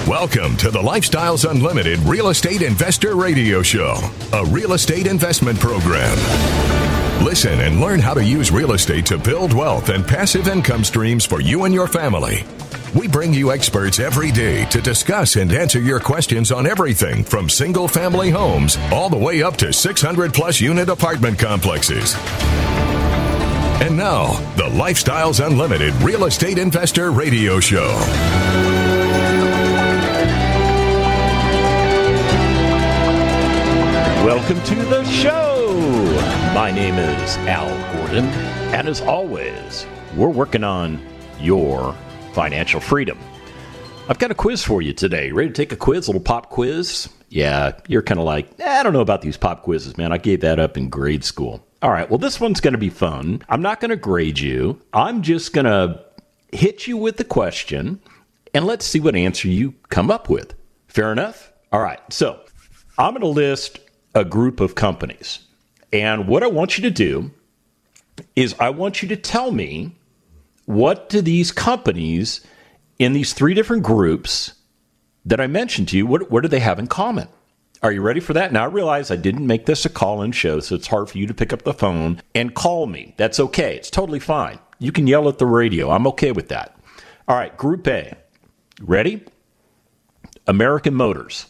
Welcome to the Lifestyles Unlimited Real Estate Investor Radio Show, a real estate investment program. Listen and learn how to use real estate to build wealth and passive income streams for you and your family. We bring you experts every day to discuss and answer your questions on everything from single-family homes all the way up to 600-plus unit apartment complexes. And now, the Lifestyles Unlimited Real Estate Investor Radio Show. Welcome to the show. My name is Al Gordon, and as always, we're working on your financial freedom. I've got a quiz for you today. Ready to take a quiz, a little pop quiz? Yeah, you're kind of like, I don't know about these pop quizzes, man. I gave that up in grade school. All right, well, this one's going to be fun. I'm not going to grade you. I'm just going to hit you with the question, and let's see what answer you come up with. Fair enough? All right, so I'm going to list a group of companies. And what I want you to do is I want you to tell me, what do these companies in these three different groups that I mentioned to you, what do they have in common? Are you ready for that? Now, I realize I didn't make this a call-in show, so it's hard for you to pick up the phone and call me. That's okay. It's totally fine. You can yell at the radio. I'm okay with that. All right, Group A. Ready? American Motors,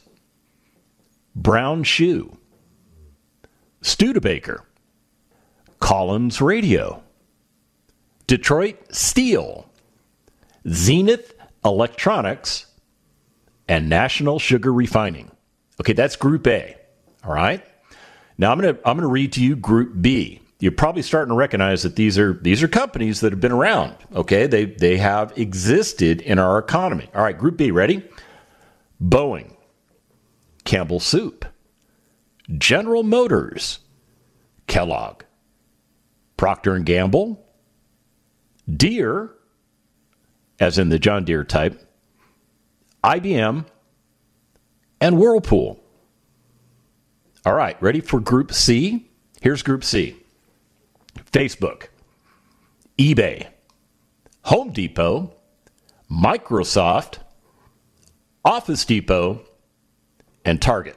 Brown Shoe, Studebaker, Collins Radio, Detroit Steel, Zenith Electronics, and National Sugar Refining. Okay, that's Group A. All right. Now I'm gonna read to you Group B. You're probably starting to recognize that these are companies that have been around. Okay, they have existed in our economy. All right, Group B. Ready? Boeing, Campbell Soup, General Motors, Kellogg, Procter & Gamble, Deere, as in the John Deere type, IBM, and Whirlpool. All right, ready for Group C? Here's Group C. Facebook, eBay, Home Depot, Microsoft, Office Depot, and Target.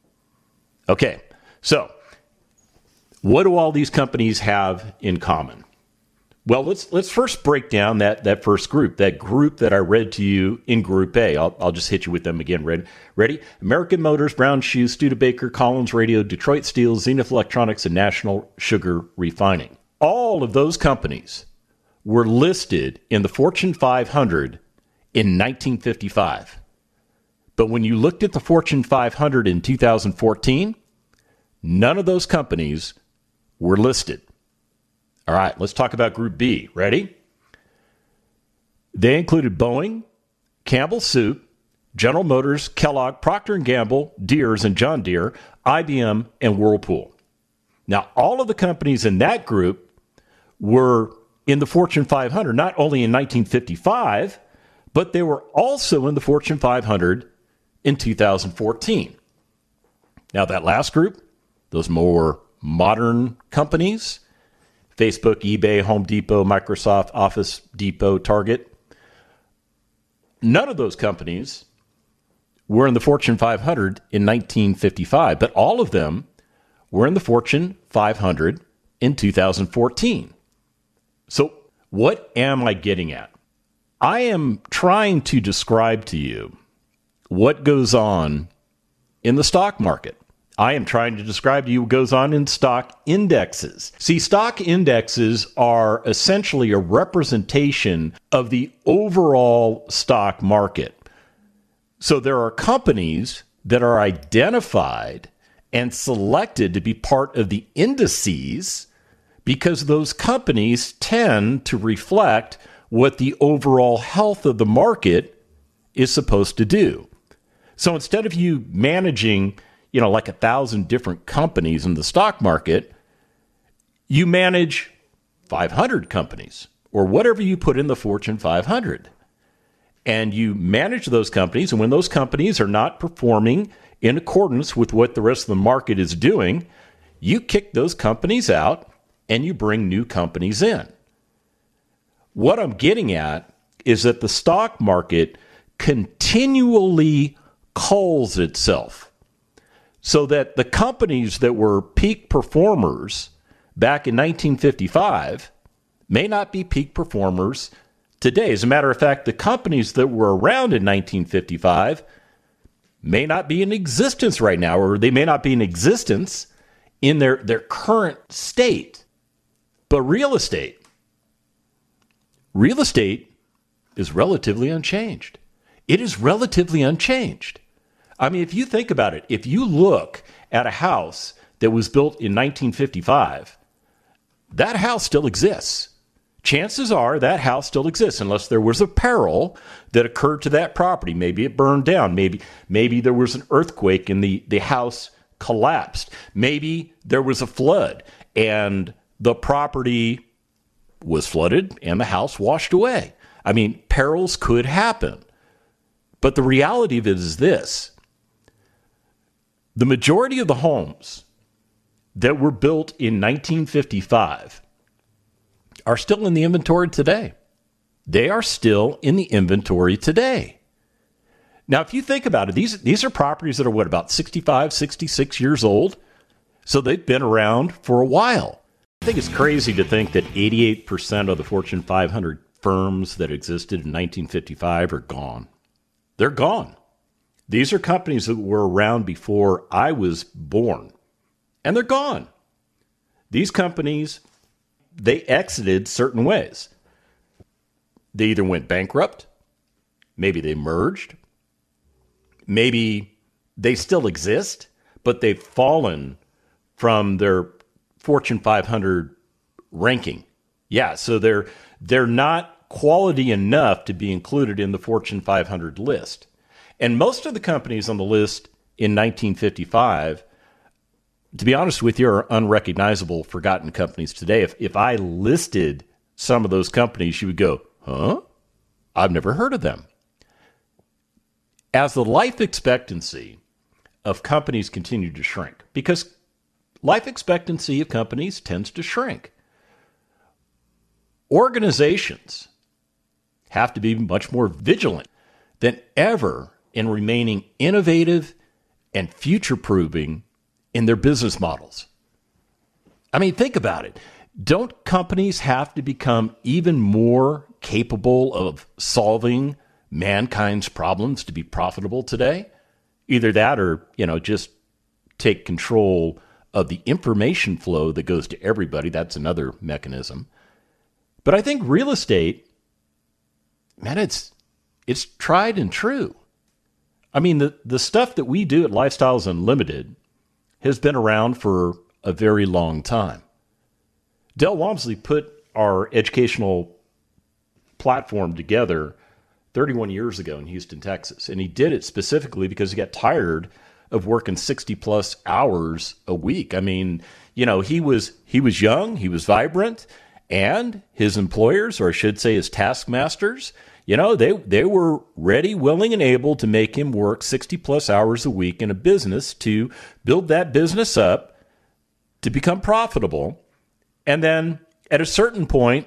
Okay, so what do all these companies have in common? Well, let's first break down that first group, that group that I read to you in Group A. I'll just hit you with them again. Ready? American Motors, Brown Shoe, Studebaker, Collins Radio, Detroit Steel, Zenith Electronics, and National Sugar Refining. All of those companies were listed in the Fortune 500 in 1955. But when you looked at the Fortune 500 in 2014, none of those companies were listed. All right, let's talk about Group B. Ready? They included Boeing, Campbell Soup, General Motors, Kellogg, Procter & Gamble, Deere's and John Deere, IBM, and Whirlpool. Now, all of the companies in that group were in the Fortune 500, not only in 1955, but they were also in the Fortune 500 in 2014. Now, that last group, those more modern companies, Facebook, eBay, Home Depot, Microsoft, Office Depot, Target, none of those companies were in the Fortune 500 in 1955, but all of them were in the Fortune 500 in 2014. So what am I getting at? I am trying to describe to you what goes on in the stock market. I am trying to describe to you what goes on in stock indexes. See, stock indexes are essentially a representation of the overall stock market. So there are companies that are identified and selected to be part of the indices because those companies tend to reflect what the overall health of the market is supposed to do. So instead of you managing, like 1,000 different companies in the stock market, you manage 500 companies or whatever you put in the Fortune 500. And you manage those companies, and when those companies are not performing in accordance with what the rest of the market is doing, you kick those companies out and you bring new companies in. What I'm getting at is that the stock market continually culls itself, so that the companies that were peak performers back in 1955 may not be peak performers today. As a matter of fact, the companies that were around in 1955 may not be in existence right now, or they may not be in existence in their current state. But real estate is relatively unchanged. It is relatively unchanged. I mean, if you think about it, if you look at a house that was built in 1955, that house still exists. Chances are that house still exists, unless there was a peril that occurred to that property. Maybe it burned down. Maybe there was an earthquake and the house collapsed. Maybe there was a flood and the property was flooded and the house washed away. I mean, perils could happen. But the reality of it is this. The majority of the homes that were built in 1955 are still in the inventory today. They are still in the inventory today. Now, if you think about it, these are properties that are, about 65, 66 years old? So they've been around for a while. I think it's crazy to think that 88% of the Fortune 500 firms that existed in 1955 are gone. They're gone. These are companies that were around before I was born, and they're gone. These companies, they exited certain ways. They either went bankrupt, maybe they merged, maybe they still exist, but they've fallen from their Fortune 500 ranking. Yeah, so they're not quality enough to be included in the Fortune 500 list. And most of the companies on the list in 1955, to be honest with you, are unrecognizable, forgotten companies today. If I listed some of those companies, you would go, huh? I've never heard of them. As the life expectancy of companies continue to shrink, because life expectancy of companies tends to shrink, organizations have to be much more vigilant than ever in remaining innovative and future-proofing in their business models. I mean, think about it. Don't companies have to become even more capable of solving mankind's problems to be profitable today? Either that or, just take control of the information flow that goes to everybody. That's another mechanism. But I think real estate, man, it's tried and true. I mean, the stuff that we do at Lifestyles Unlimited has been around for a very long time. Del Walmsley put our educational platform together 31 years ago in Houston, Texas. And he did it specifically because he got tired of working 60-plus hours a week. I mean, he was young, he was vibrant, and his employers, or I should say his taskmasters, they were ready, willing, and able to make him work 60-plus hours a week in a business to build that business up to become profitable. And then at a certain point,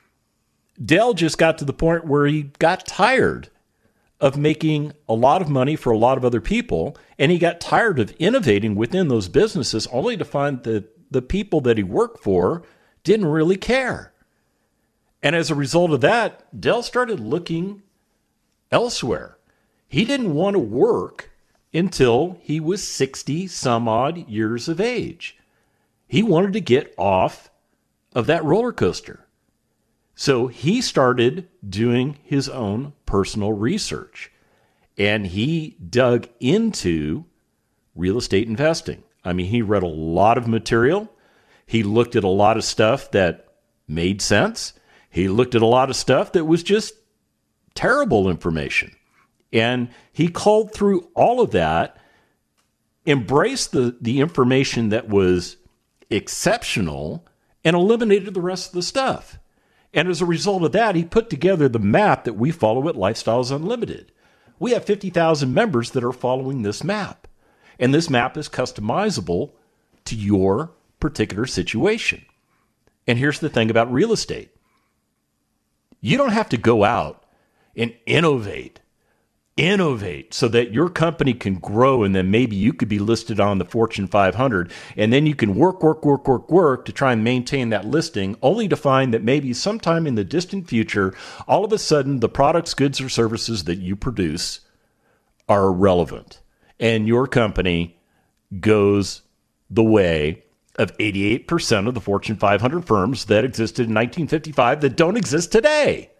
Del just got to the point where he got tired of making a lot of money for a lot of other people, and he got tired of innovating within those businesses, only to find that the people that he worked for didn't really care. And as a result of that, Del started looking elsewhere. He didn't want to work until he was 60 some odd years of age. He wanted to get off of that roller coaster. So he started doing his own personal research, and he dug into real estate investing. I mean, he read a lot of material. He looked at a lot of stuff that made sense. He looked at a lot of stuff that was just terrible information. And he culled through all of that, embraced the information that was exceptional, and eliminated the rest of the stuff. And as a result of that, he put together the map that we follow at Lifestyles Unlimited. We have 50,000 members that are following this map. And this map is customizable to your particular situation. And here's the thing about real estate. You don't have to go out and innovate innovate so that your company can grow, and then maybe you could be listed on the Fortune 500, and then you can work to try and maintain that listing, only to find that maybe sometime in the distant future, all of a sudden the products, goods, or services that you produce are irrelevant, and your company goes the way of 88% of the Fortune 500 firms that existed in 1955 that don't exist today.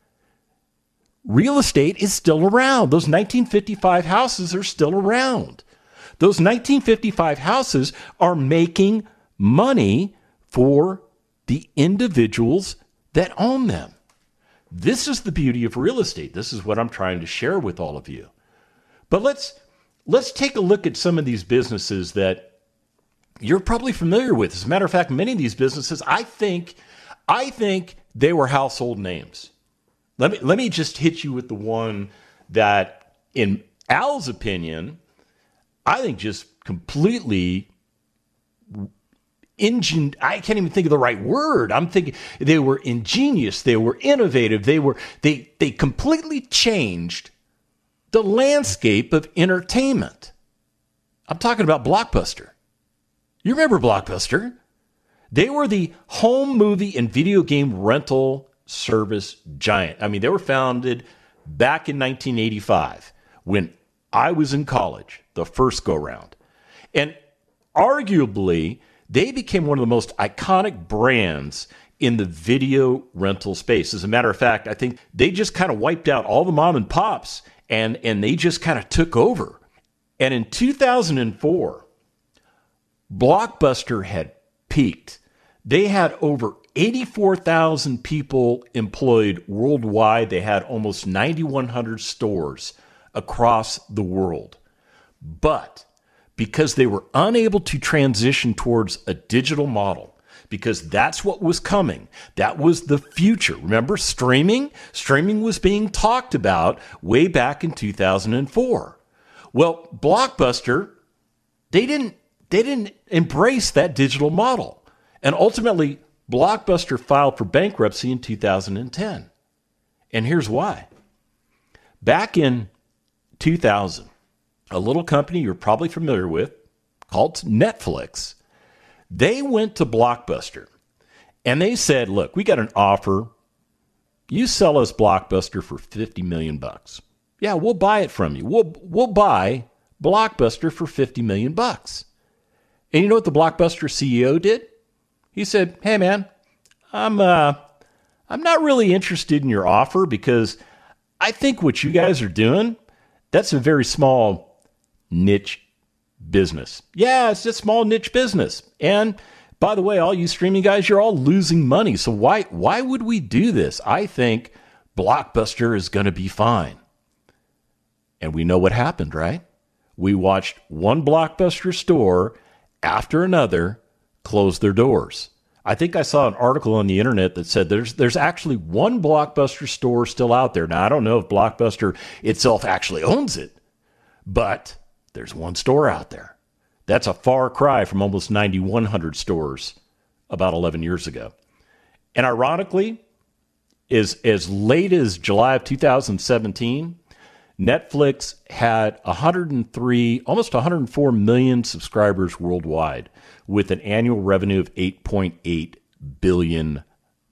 Real estate is still around. Those 1955 houses are still around. Those 1955 houses are making money for the individuals that own them. This is the beauty of real estate. This is what I'm trying to share with all of you. But let's take a look at some of these businesses that you're probably familiar with. As a matter of fact, many of these businesses, I think they were household names. Let me just hit you with the one that, in Al's opinion, I think just completely I can't even think of the right word. I'm thinking they were ingenious. They were innovative. They completely changed the landscape of entertainment. I'm talking about Blockbuster. You remember Blockbuster? They were the home movie and video game rental service giant. I mean, they were founded back in 1985 when I was in college, the first go round. And arguably, they became one of the most iconic brands in the video rental space. As a matter of fact, I think they just kind of wiped out all the mom and pops and they just kind of took over. And in 2004, Blockbuster had peaked. They had over 84,000 people employed worldwide. They had almost 9,100 stores across the world. But because they were unable to transition towards a digital model, because that's what was coming, that was the future. Remember streaming? Streaming was being talked about way back in 2004. Well, Blockbuster, they didn't embrace that digital model. And ultimately, Blockbuster filed for bankruptcy in 2010. And here's why. Back in 2000, a little company you're probably familiar with called Netflix, they went to Blockbuster and they said, look, we got an offer. You sell us Blockbuster for $50 million. Yeah, we'll buy it from you. We'll buy Blockbuster for $50 million. And you know what the Blockbuster CEO did? He said, hey, man, I'm not really interested in your offer because I think what you guys are doing, that's a very small niche business. Yeah, it's a small niche business. And by the way, all you streaming guys, you're all losing money. So why would we do this? I think Blockbuster is going to be fine. And we know what happened, right? We watched one Blockbuster store after another close their doors. I think I saw an article on the internet that said there's actually one Blockbuster store still out there. Now, I don't know if Blockbuster itself actually owns it, but there's one store out there. That's a far cry from almost 9,100 stores about 11 years ago. And ironically, as late as July of 2017, Netflix had almost 104 million subscribers worldwide with an annual revenue of $8.8 billion.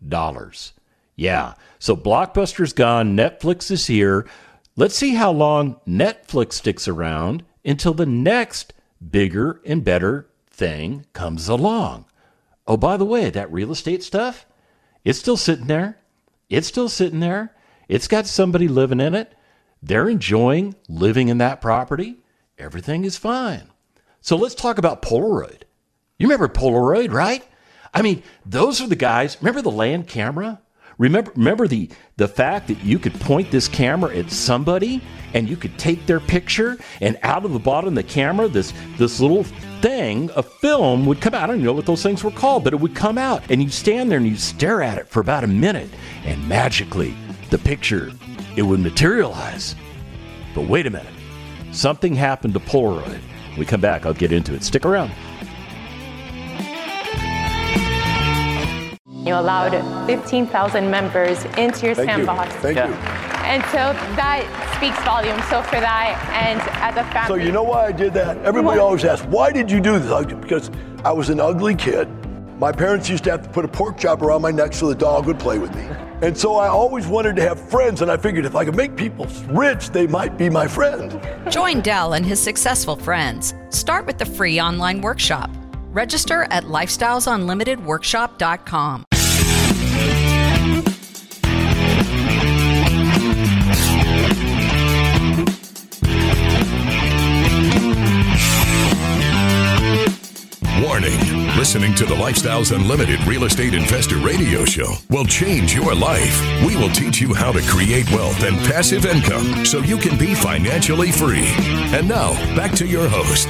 Yeah, so Blockbuster's gone, Netflix is here. Let's see how long Netflix sticks around until the next bigger and better thing comes along. Oh, by the way, that real estate stuff, it's still sitting there. It's still sitting there. It's got somebody living in it. They're enjoying living in that property. Everything is fine. So let's talk about Polaroid. You remember Polaroid, right? I mean, those are the guys. Remember the land camera? Remember the fact that you could point this camera at somebody and you could take their picture, and out of the bottom of the camera, this little thing, a film would come out. I don't know what those things were called, but it would come out, and you stand there and you stare at it for about a minute, and magically, the picture, it would materialize. But wait a minute. Something happened to Polaroid. When we come back, I'll get into it. Stick around. You allowed 15,000 members into your sandbox. Thank you. And so that speaks volumes. So for that, and as a family. So you know why I did that? Everybody always asks, why did you do this? Because I was an ugly kid. My parents used to have to put a pork chop around my neck so the dog would play with me. And so I always wanted to have friends, and I figured if I could make people rich, they might be my friend. Join Del and his successful friends. Start with the free online workshop. Register at lifestylesunlimitedworkshop.com. Warning, listening to the Lifestyles Unlimited Real Estate Investor Radio Show will change your life. We will teach you how to create wealth and passive income so you can be financially free. And now, back to your host.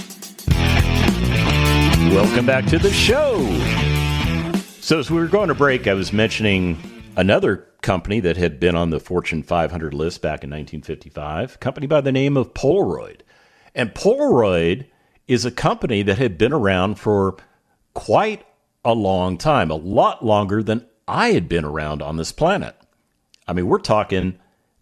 Welcome back to the show. So as we were going to break, I was mentioning another company that had been on the Fortune 500 list back in 1955, a company by the name of Polaroid. And Polaroid is a company that had been around for quite a long time, a lot longer than I had been around on this planet. I mean, we're talking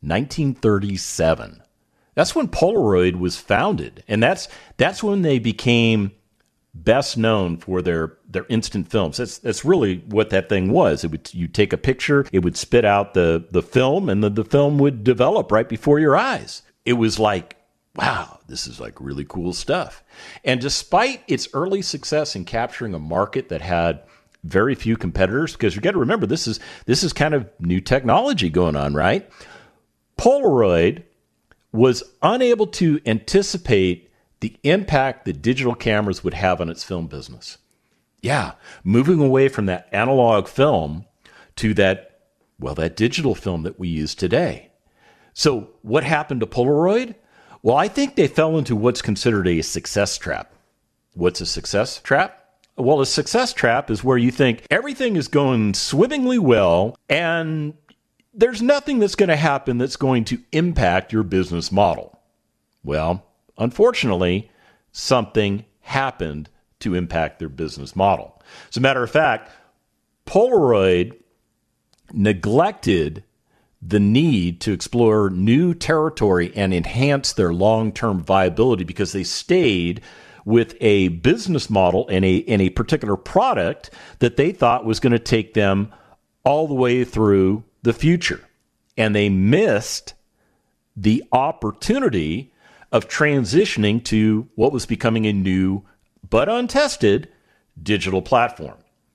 1937. That's when Polaroid was founded, and that's when they became best known for their instant films. That's really what that thing was. You take a picture, it would spit out the film, and the film would develop right before your eyes. It was like, wow, this is like really cool stuff. And despite its early success in capturing a market that had very few competitors, because you got to remember, this is kind of new technology going on, right? Polaroid was unable to anticipate the impact that digital cameras would have on its film business. Yeah, moving away from that analog film to that digital film that we use today. So what happened to Polaroid? Well, I think they fell into what's considered a success trap. What's a success trap? Well, a success trap is where you think everything is going swimmingly well and there's nothing that's going to happen that's going to impact your business model. Well, unfortunately, something happened to impact their business model. As a matter of fact, Polaroid neglected the need to explore new territory and enhance their long-term viability because they stayed with a business model and a particular product that they thought was going to take them all the way through the future. And they missed the opportunity of transitioning to what was becoming a new but untested digital platform.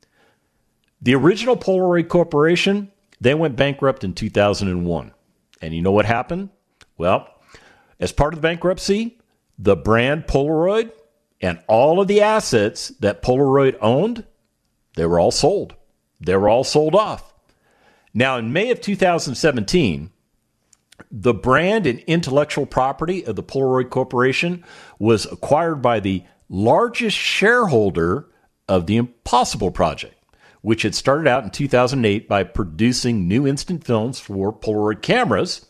The original Polaroid Corporation, they went bankrupt in 2001. And you know what happened? Well, as part of the bankruptcy, the brand Polaroid and all of the assets that Polaroid owned, they were all sold. They were all sold off. Now, in May of 2017, the brand and intellectual property of the Polaroid Corporation was acquired by the largest shareholder of the Impossible Project, which had started out in 2008 by producing new instant films for Polaroid cameras.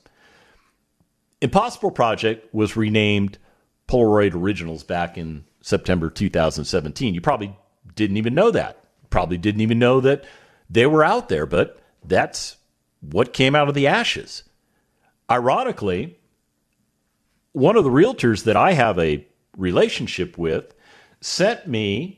Impossible Project was renamed Polaroid Originals back in September 2017. You probably didn't even know that. Probably didn't even know that they were out there, but that's what came out of the ashes. Ironically, one of the realtors that I have a relationship with sent me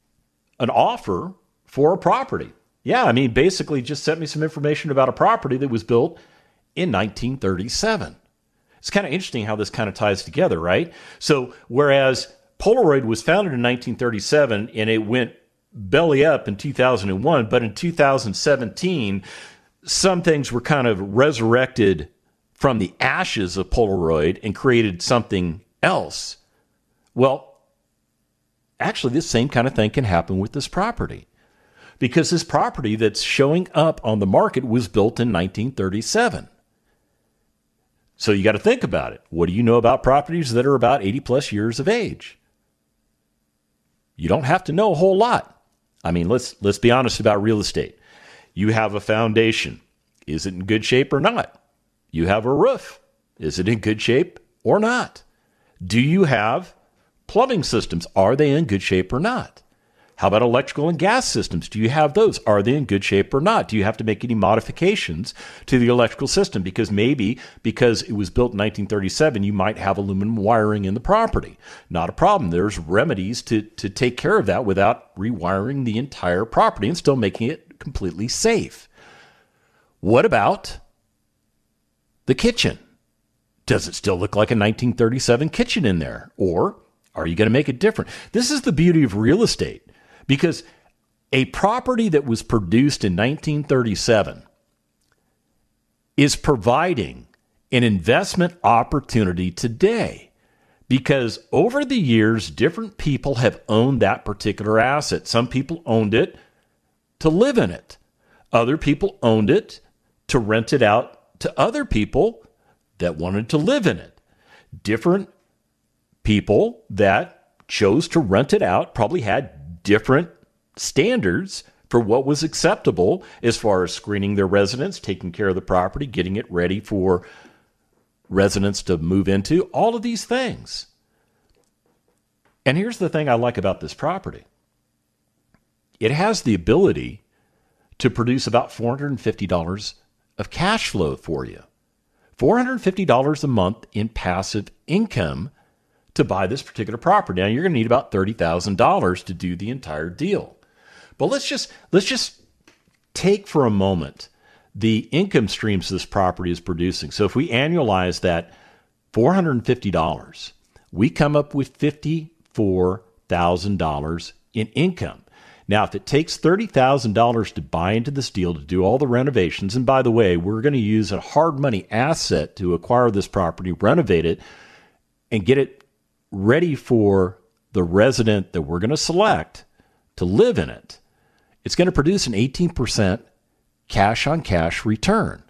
an offer for a property. Yeah, I mean, basically just sent me some information about a property that was built in 1937. It's kind of interesting how this kind of ties together, right? So whereas Polaroid was founded in 1937 and it went belly up in 2001, but in 2017, some things were kind of resurrected from the ashes of Polaroid and created something else. Well, actually, this same kind of thing can happen with this property. Because this property that's showing up on the market was built in 1937. So you got to think about it. What do you know about properties that are about 80 plus years of age? You don't have to know a whole lot. I mean, let's be honest about real estate. You have a foundation. Is it in good shape or not? You have a roof. Is it in good shape or not? Do you have plumbing systems? Are they in good shape or not? How about electrical and gas systems? Do you have those? Are they in good shape or not? Do you have to make any modifications to the electrical system? Because maybe because it was built in 1937, you might have aluminum wiring in the property. Not a problem. There's remedies to take care of that without rewiring the entire property and still making it completely safe. What about the kitchen? Does it still look like a 1937 kitchen in there? Or are you going to make it different? This is the beauty of real estate. Because a property that was produced in 1937 is providing an investment opportunity today. Because over the years, different people have owned that particular asset. Some people owned it to live in it. Other people owned it to rent it out to other people that wanted to live in it. Different people that chose to rent it out probably had different standards for what was acceptable as far as screening their residents, taking care of the property, getting it ready for residents to move into, all of these things. And here's the thing I like about this property. It has the ability to produce about $450 of cash flow for you. $450 a month in passive income to buy this particular property. Now, you're going to need about $30,000 to do the entire deal. But let's just take for a moment the income streams this property is producing. So if we annualize that $450, we come up with $54,000 in income. Now, if it takes $30,000 to buy into this deal, to do all the renovations, and by the way, we're going to use a hard money asset to acquire this property, renovate it, and get it ready for the resident that we're going to select to live in it, it's going to produce an 18% cash-on-cash return.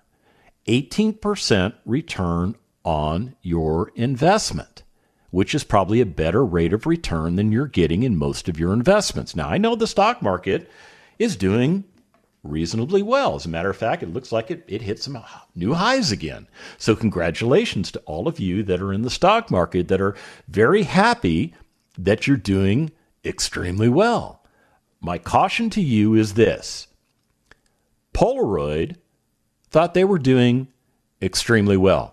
18% return on your investment, which is probably a better rate of return than you're getting in most of your investments. Now, I know the stock market is doing reasonably well. As a matter of fact, it looks like it hit some new highs again. So congratulations to all of you that are in the stock market that are very happy that you're doing extremely well. My caution to you is this. Polaroid thought they were doing extremely well.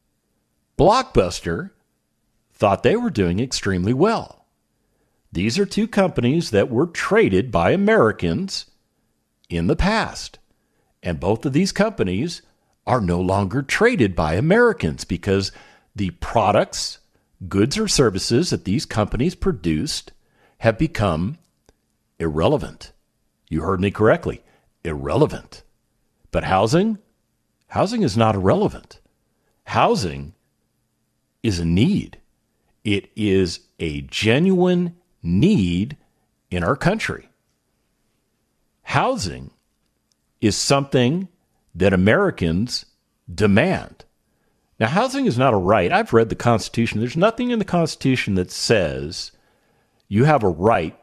Blockbuster thought they were doing extremely well. These are two companies that were traded by Americans in the past. And both of these companies are no longer traded by Americans because the products, goods or services that these companies produced have become irrelevant. You heard me correctly, irrelevant. But housing is not irrelevant. Housing is a need. It is a genuine need in our country. Housing is something that Americans demand. Now, housing is not a right. I've read the Constitution. There's nothing in the Constitution that says you have a right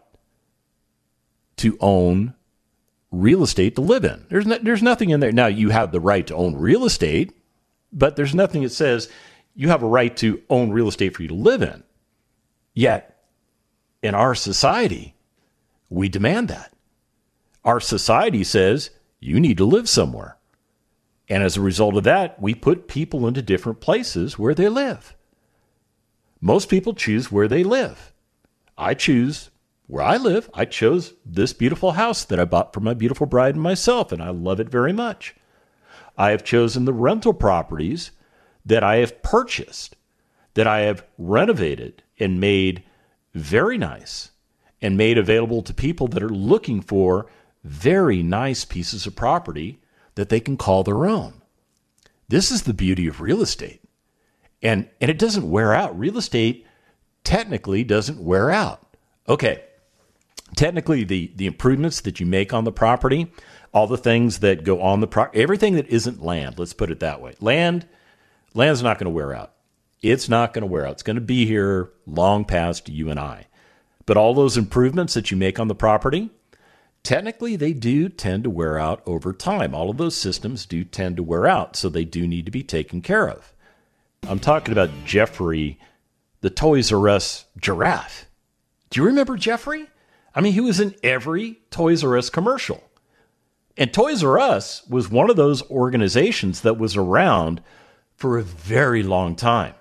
to own real estate to live in. There's nothing in there. Now, you have the right to own real estate, but there's nothing that says you have a right to own real estate for you to live in. Yet, in our society, we demand that. Our society says you need to live somewhere. And as a result of that, we put people into different places where they live. Most people choose where they live. I choose where I live. I chose this beautiful house that I bought for my beautiful bride and myself, and I love it very much. I have chosen the rental properties that I have purchased, that I have renovated and made very nice and made available to people that are looking for very nice pieces of property that they can call their own. This is the beauty of real estate. And it doesn't wear out. Real estate technically doesn't wear out. Okay, technically the improvements that you make on the property, all the things that go on the property, everything that isn't land, let's put it that way. Land's not going to wear out. It's not going to wear out. It's going to be here long past you and I. But all those improvements that you make on the property, technically, they do tend to wear out over time. All of those systems do tend to wear out, so they do need to be taken care of. I'm talking about Jeffrey, the Toys R Us giraffe. Do you remember Jeffrey? I mean, he was in every Toys R Us commercial. And Toys R Us was one of those organizations that was around for a very long time.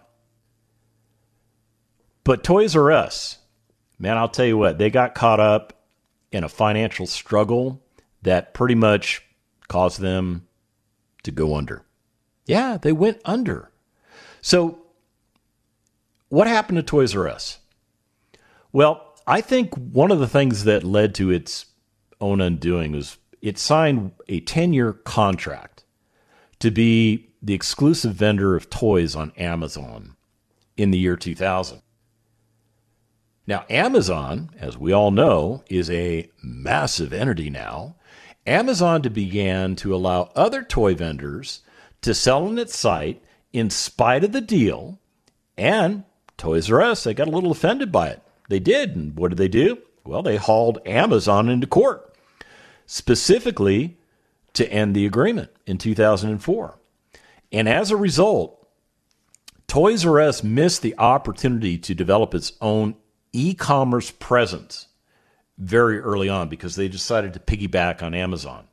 But Toys R Us, man, I'll tell you what, they got caught up in a financial struggle that pretty much caused them to go under. Yeah, they went under. So what happened to Toys R Us? Well, I think one of the things that led to its own undoing was it signed a 10-year contract to be the exclusive vendor of toys on Amazon in the year 2000. Now, Amazon, as we all know, is a massive entity now. Amazon began to allow other toy vendors to sell on its site in spite of the deal, and Toys R Us, they got a little offended by it. They did, and what did they do? Well, they hauled Amazon into court, specifically to end the agreement in 2004. And as a result, Toys R Us missed the opportunity to develop its own e-commerce presence very early on because they decided to piggyback on Amazon.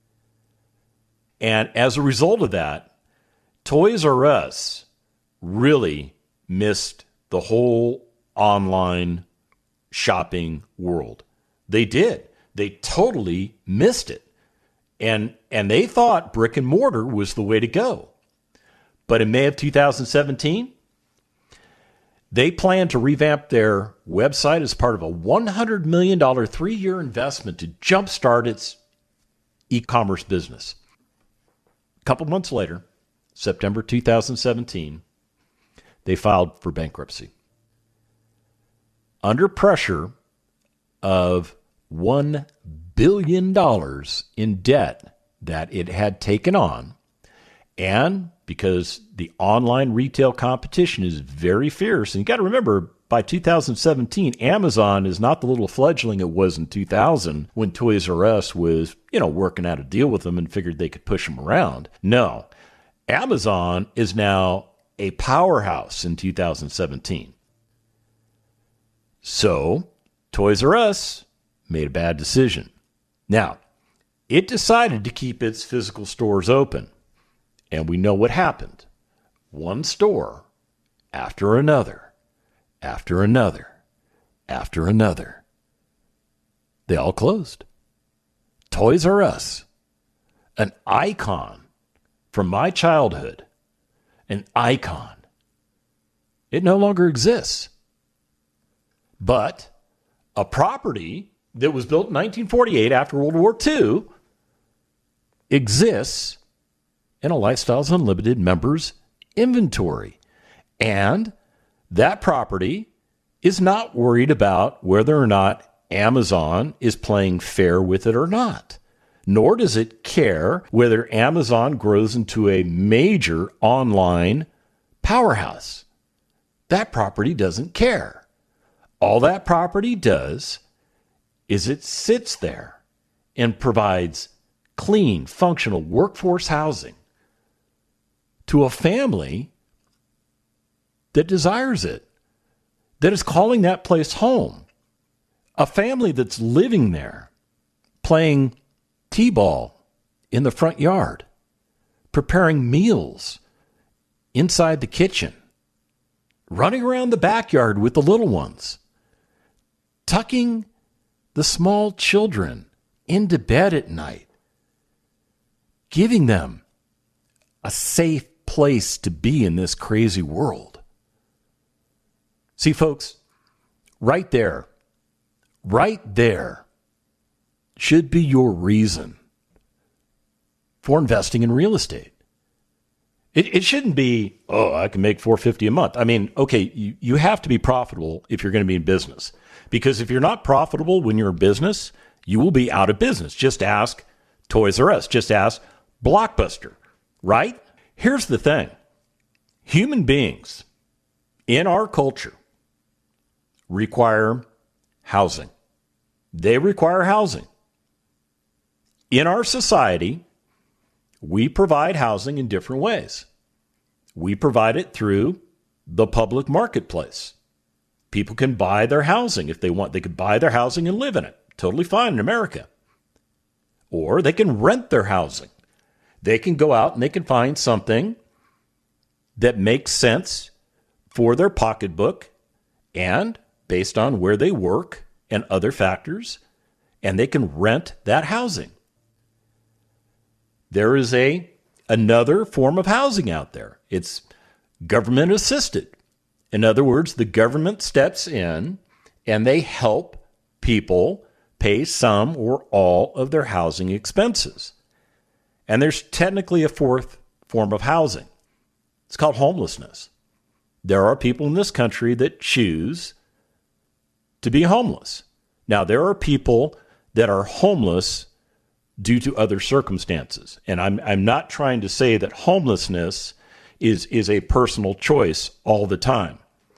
And as a result of that, Toys R Us really missed the whole online shopping world. They did. They totally missed it. And they thought brick and mortar was the way to go. But in May of 2017, they planned to revamp their website as part of a $100 million 3-year investment to jumpstart its e-commerce business. A couple months later, September 2017, they filed for bankruptcy. Under pressure of $1 billion in debt that it had taken on, and because the online retail competition is very fierce, and you got to remember, by 2017, Amazon is not the little fledgling it was in 2000 when Toys R Us was, working out a deal with them and figured they could push them around. No, Amazon is now a powerhouse in 2017. So, Toys R Us made a bad decision. Now, it decided to keep its physical stores open. And we know what happened. One store after another, after another, after another. They all closed. Toys R Us, an icon from my childhood, an icon. It no longer exists. But a property that was built in 1948 after World War II exists in a Lifestyles Unlimited members inventory. And that property is not worried about whether or not Amazon is playing fair with it or not. Nor does it care whether Amazon grows into a major online powerhouse. That property doesn't care. All that property does is it sits there and provides clean, functional workforce housing to a family that desires it, that is calling that place home. A family that's living there, playing t-ball in the front yard, preparing meals inside the kitchen, running around the backyard with the little ones, tucking the small children into bed at night, giving them a safe place to be in this crazy world. See, folks, right there should be your reason for investing in real estate. It shouldn't be, I can make $450 a month. I mean, okay, you have to be profitable if you're going to be in business. Because if you're not profitable when you're in business, you will be out of business. Just ask Toys R Us. Just ask Blockbuster, right? Here's the thing. Human beings in our culture require housing. They require housing. In our society, we provide housing in different ways. We provide it through the public marketplace. People can buy their housing if they want. They could buy their housing and live in it. Totally fine in America. Or they can rent their housing. They can go out and they can find something that makes sense for their pocketbook and based on where they work and other factors, and they can rent that housing. There is another form of housing out there. It's government assisted. In other words, the government steps in and they help people pay some or all of their housing expenses. And there's technically a fourth form of housing. It's called homelessness. There are people in this country that choose to be homeless. Now, there are people that are homeless due to other circumstances. And I'm not trying to say that homelessness is a personal choice all the time.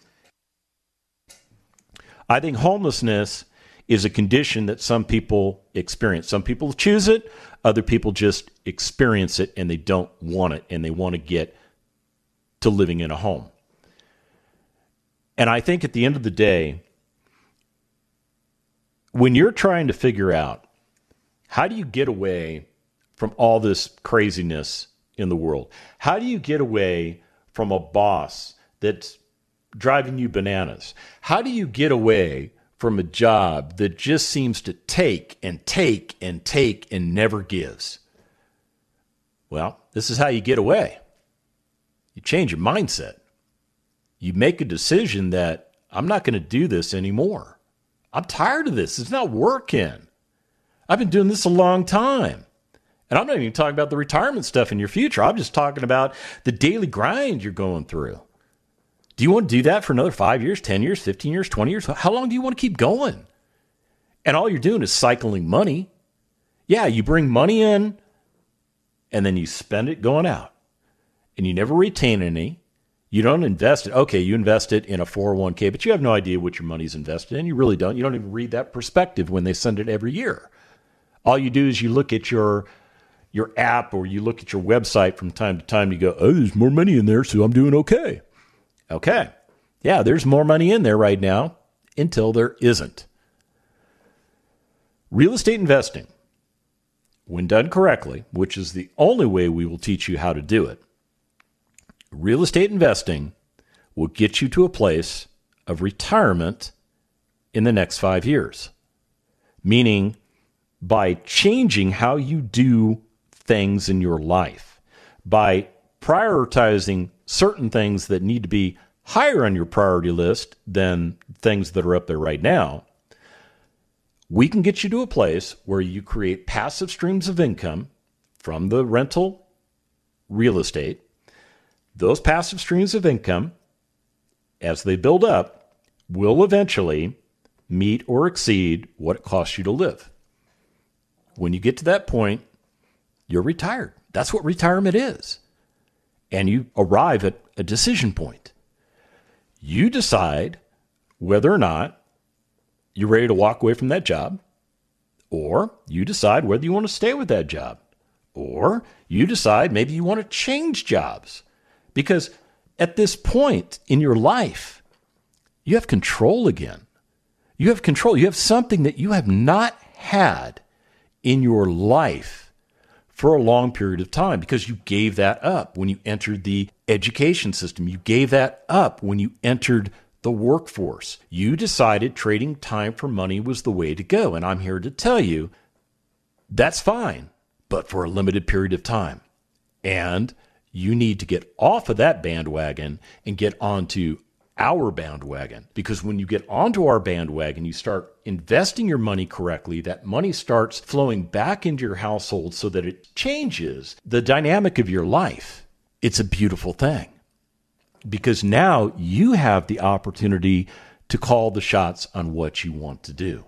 I think homelessness is a condition that some people experience. Some people choose it, other people just experience it and they don't want it and they want to get to living in a home. And I think at the end of the day, when you're trying to figure out how do you get away from all this craziness in the world, how do you get away from a boss that's driving you bananas, how do you get away from a job that just seems to take and take and take and never gives? Well, this is how you get away. You change your mindset. You make a decision that I'm not going to do this anymore. I'm tired of this. It's not working. I've been doing this a long time. And I'm not even talking about the retirement stuff in your future. I'm just talking about the daily grind you're going through. Do you want to do that for another 5 years, 10 years, 15 years, 20 years? How long do you want to keep going? And all you're doing is cycling money. Yeah, you bring money in and then you spend it going out. And you never retain any. You don't invest it. Okay, you invest it in a 401k, but you have no idea what your money's invested in. You really don't. You don't even read that prospective when they send it every year. All you do is you look at your app or you look at your website from time to time. You go, oh, there's more money in there, so I'm doing okay. Okay. Yeah, there's more money in there right now until there isn't. Real estate investing, when done correctly, which is the only way we will teach you how to do it, real estate investing will get you to a place of retirement in the next 5 years. Meaning, by changing how you do things in your life, by prioritizing certain things that need to be higher on your priority list than things that are up there right now, we can get you to a place where you create passive streams of income from the rental real estate. Those passive streams of income, as they build up, will eventually meet or exceed what it costs you to live. When you get to that point, you're retired. That's what retirement is. And you arrive at a decision point. You decide whether or not you're ready to walk away from that job, or you decide whether you want to stay with that job, or you decide maybe you want to change jobs. Because at this point in your life, you have control again. You have control. You have something that you have not had in your life for a long period of time because you gave that up when you entered the education system. You gave that up when you entered the workforce. You decided trading time for money was the way to go. And I'm here to tell you that's fine, but for a limited period of time. And you need to get off of that bandwagon and get onto our bandwagon. Because when you get onto our bandwagon, you start investing your money correctly. That money starts flowing back into your household so that it changes the dynamic of your life. It's a beautiful thing. Because now you have the opportunity to call the shots on what you want to do.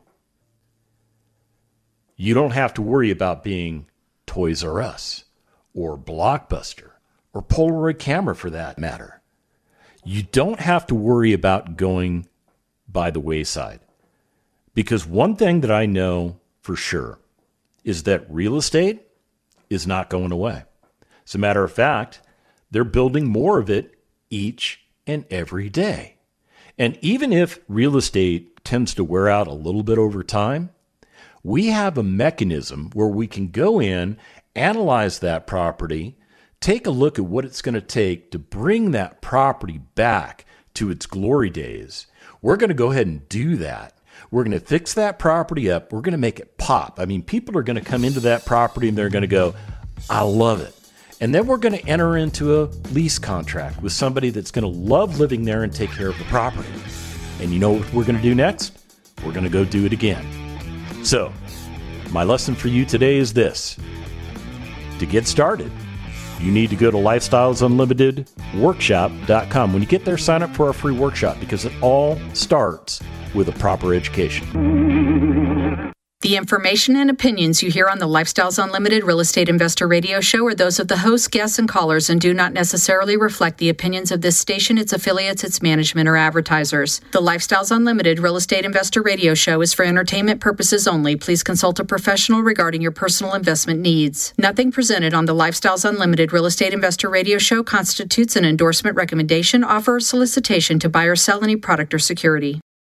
You don't have to worry about being Toys R Us or Blockbuster or Polaroid camera for that matter. You don't have to worry about going by the wayside. Because one thing that I know for sure is that real estate is not going away. As a matter of fact, they're building more of it each and every day. And even if real estate tends to wear out a little bit over time, we have a mechanism where we can go in, analyze that property, take a look at what it's going to take to bring that property back to its glory days. We're going to go ahead and do that. We're going to fix that property up. We're going to make it pop. I mean, people are going to come into that property and they're going to go, I love it. And then we're going to enter into a lease contract with somebody that's going to love living there and take care of the property. And you know what we're going to do next? We're going to go do it again. So, my lesson for you today is this. To get started, you need to go to lifestylesunlimitedworkshop.com. When you get there, sign up for our free workshop because it all starts with a proper education. The information and opinions you hear on the Lifestyles Unlimited Real Estate Investor Radio Show are those of the hosts, guests, and callers and do not necessarily reflect the opinions of this station, its affiliates, its management, or advertisers. The Lifestyles Unlimited Real Estate Investor Radio Show is for entertainment purposes only. Please consult a professional regarding your personal investment needs. Nothing presented on the Lifestyles Unlimited Real Estate Investor Radio Show constitutes an endorsement, recommendation, offer, or solicitation to buy or sell any product or security.